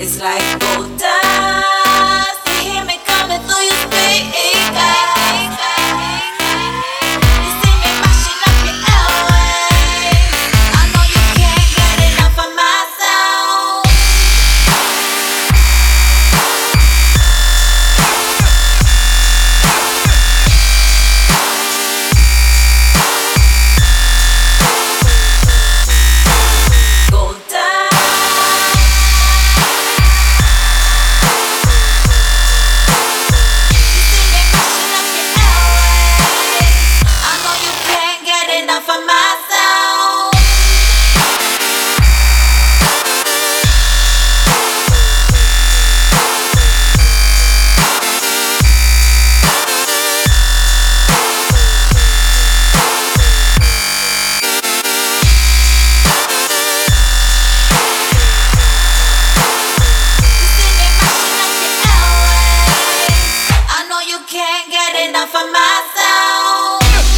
It's like gold dust. You hear me coming through your speakers. You see me mashing up your airwaves. I know you can't get enough of my sound. Gold dust. For myself, you see me mashing up your airwaves. I know you can't get enough of myself.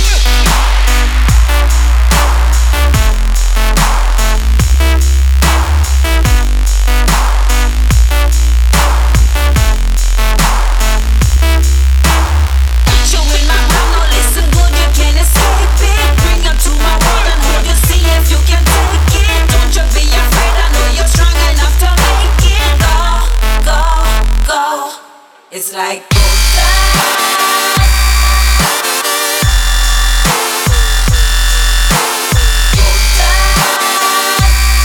It's like gold dust. Gold dust.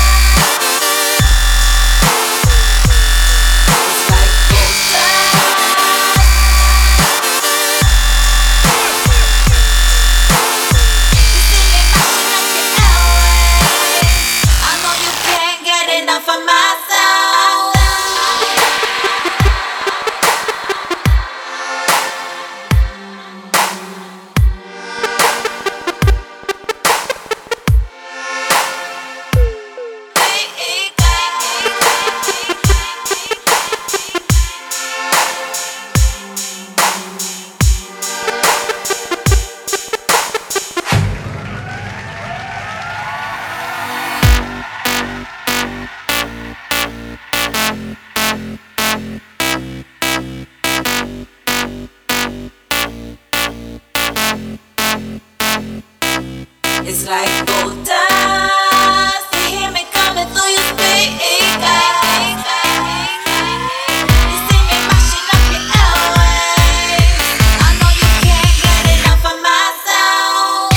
It's like gold dust. You see me mashing up your airwaves. I know you can't get enough of my sound. It's like gold dust. You hear me coming through your speakers. You see me mashing up your airwaves. I know you can't get enough of my sound.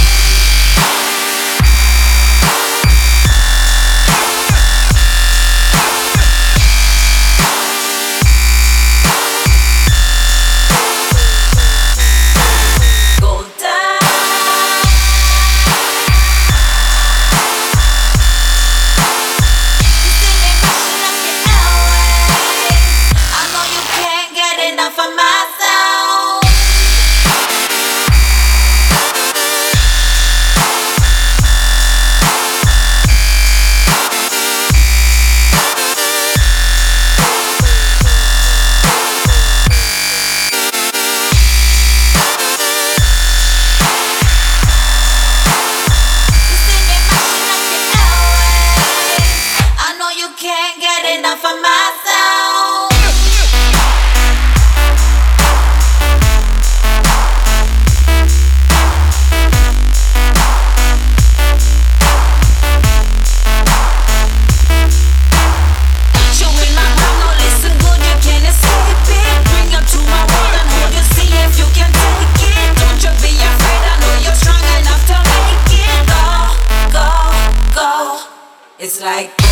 Gold dust. For myself, you see me mashing up your airwaves. I know you can't get enough of myself. It's like